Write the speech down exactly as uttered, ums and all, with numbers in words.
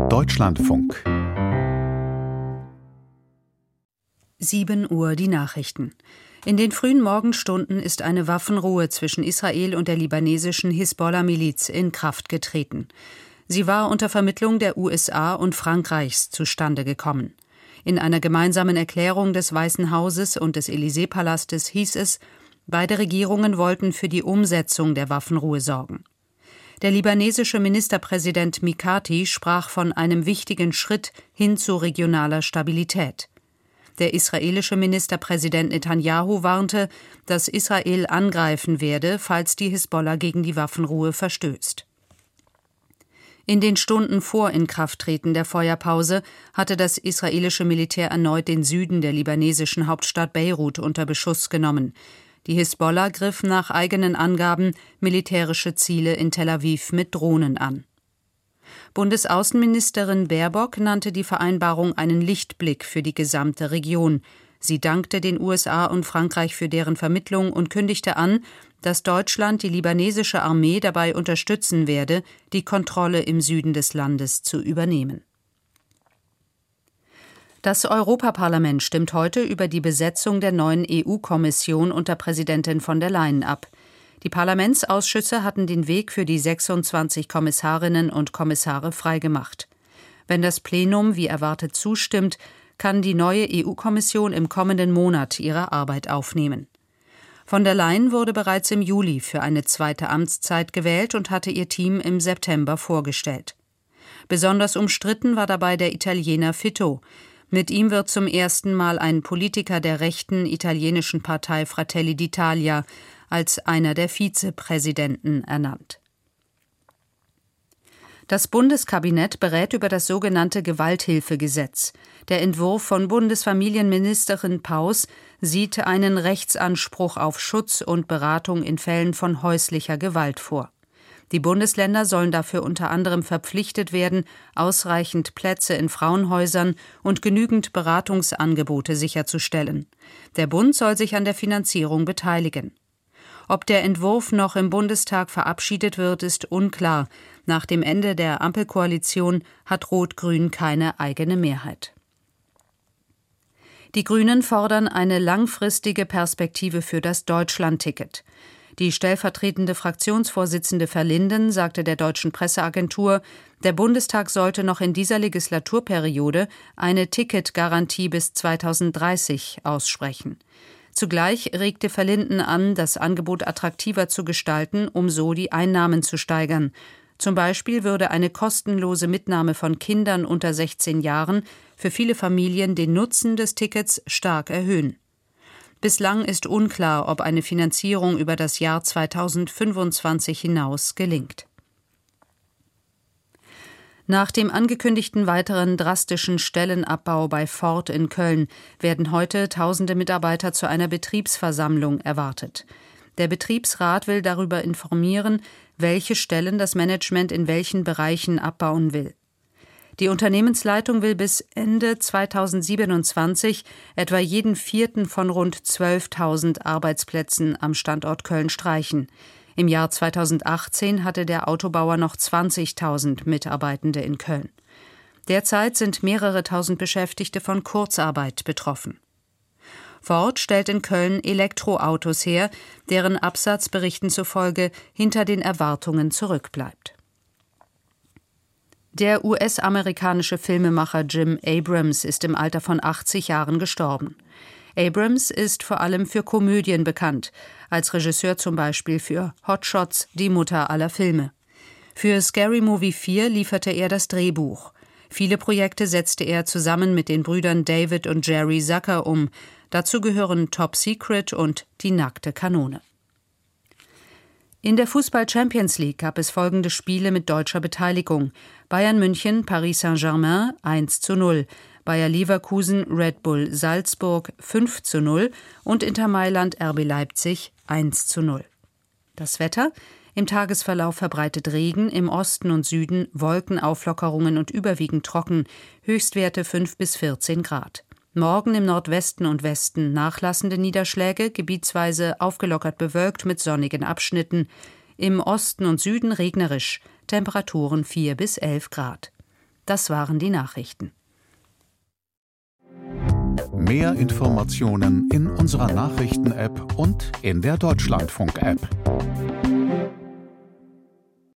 Deutschlandfunk. sieben Uhr die Nachrichten. In den frühen Morgenstunden ist eine Waffenruhe zwischen Israel und der libanesischen Hisbollah-Miliz in Kraft getreten. Sie war unter Vermittlung der U S A und Frankreichs zustande gekommen. In einer gemeinsamen Erklärung des Weißen Hauses und des Élysée-Palastes hieß es, beide Regierungen wollten für die Umsetzung der Waffenruhe sorgen. Der libanesische Ministerpräsident Mikati sprach von einem wichtigen Schritt hin zu regionaler Stabilität. Der israelische Ministerpräsident Netanyahu warnte, dass Israel angreifen werde, falls die Hisbollah gegen die Waffenruhe verstößt. In den Stunden vor Inkrafttreten der Feuerpause hatte das israelische Militär erneut den Süden der libanesischen Hauptstadt Beirut unter Beschuss genommen. Die Hisbollah griff nach eigenen Angaben militärische Ziele in Tel Aviv mit Drohnen an. Bundesaußenministerin Baerbock nannte die Vereinbarung einen Lichtblick für die gesamte Region. Sie dankte den U S A und Frankreich für deren Vermittlung und kündigte an, dass Deutschland die libanesische Armee dabei unterstützen werde, die Kontrolle im Süden des Landes zu übernehmen. Das Europaparlament stimmt heute über die Besetzung der neuen E U-Kommission unter Präsidentin von der Leyen ab. Die Parlamentsausschüsse hatten den Weg für die sechsundzwanzig Kommissarinnen und Kommissare freigemacht. Wenn das Plenum wie erwartet zustimmt, kann die neue E U-Kommission im kommenden Monat ihre Arbeit aufnehmen. Von der Leyen wurde bereits im Juli für eine zweite Amtszeit gewählt und hatte ihr Team im September vorgestellt. Besonders umstritten war dabei der Italiener Fitto. Mit ihm wird zum ersten Mal ein Politiker der rechten italienischen Partei Fratelli d'Italia als einer der Vizepräsidenten ernannt. Das Bundeskabinett berät über das sogenannte Gewalthilfegesetz. Der Entwurf von Bundesfamilienministerin Paus sieht einen Rechtsanspruch auf Schutz und Beratung in Fällen von häuslicher Gewalt vor. Die Bundesländer sollen dafür unter anderem verpflichtet werden, ausreichend Plätze in Frauenhäusern und genügend Beratungsangebote sicherzustellen. Der Bund soll sich an der Finanzierung beteiligen. Ob der Entwurf noch im Bundestag verabschiedet wird, ist unklar. Nach dem Ende der Ampelkoalition hat Rot-Grün keine eigene Mehrheit. Die Grünen fordern eine langfristige Perspektive für das Deutschland-Ticket. Die stellvertretende Fraktionsvorsitzende Verlinden sagte der Deutschen Presseagentur, der Bundestag sollte noch in dieser Legislaturperiode eine Ticketgarantie bis zweitausenddreißig aussprechen. Zugleich regte Verlinden an, das Angebot attraktiver zu gestalten, um so die Einnahmen zu steigern. Zum Beispiel würde eine kostenlose Mitnahme von Kindern unter sechzehn Jahren für viele Familien den Nutzen des Tickets stark erhöhen. Bislang ist unklar, ob eine Finanzierung über das Jahr zweitausendfünfundzwanzig hinaus gelingt. Nach dem angekündigten weiteren drastischen Stellenabbau bei Ford in Köln werden heute tausende Mitarbeiter zu einer Betriebsversammlung erwartet. Der Betriebsrat will darüber informieren, welche Stellen das Management in welchen Bereichen abbauen will. Die Unternehmensleitung will bis Ende zweitausendsiebenundzwanzig etwa jeden vierten von rund zwölftausend Arbeitsplätzen am Standort Köln streichen. Im Jahr zweitausendachtzehn hatte der Autobauer noch zwanzigtausend Mitarbeitende in Köln. Derzeit sind mehrere tausend Beschäftigte von Kurzarbeit betroffen. Ford stellt in Köln Elektroautos her, deren Absatz Berichten zufolge hinter den Erwartungen zurückbleibt. Der U S-amerikanische Filmemacher Jim Abrams ist im Alter von achtzig Jahren gestorben. Abrams ist vor allem für Komödien bekannt, als Regisseur zum Beispiel für Hot Shots, die Mutter aller Filme. Für Scary Movie vier lieferte er das Drehbuch. Viele Projekte setzte er zusammen mit den Brüdern David und Jerry Zucker um. Dazu gehören Top Secret und Die nackte Kanone. In der Fußball-Champions League gab es folgende Spiele mit deutscher Beteiligung. Bayern München, Paris Saint-Germain eins zu null, Bayer Leverkusen, Red Bull Salzburg fünf zu null und Inter Mailand, R B Leipzig eins zu null. Das Wetter: Im Tagesverlauf verbreitet Regen, im Osten und Süden Wolkenauflockerungen und überwiegend trocken, Höchstwerte fünf bis vierzehn Grad. Morgen im Nordwesten und Westen nachlassende Niederschläge, gebietsweise aufgelockert bewölkt mit sonnigen Abschnitten. Im Osten und Süden regnerisch, Temperaturen vier bis elf Grad. Das waren die Nachrichten. Mehr Informationen in unserer Nachrichten-App und in der Deutschlandfunk-App.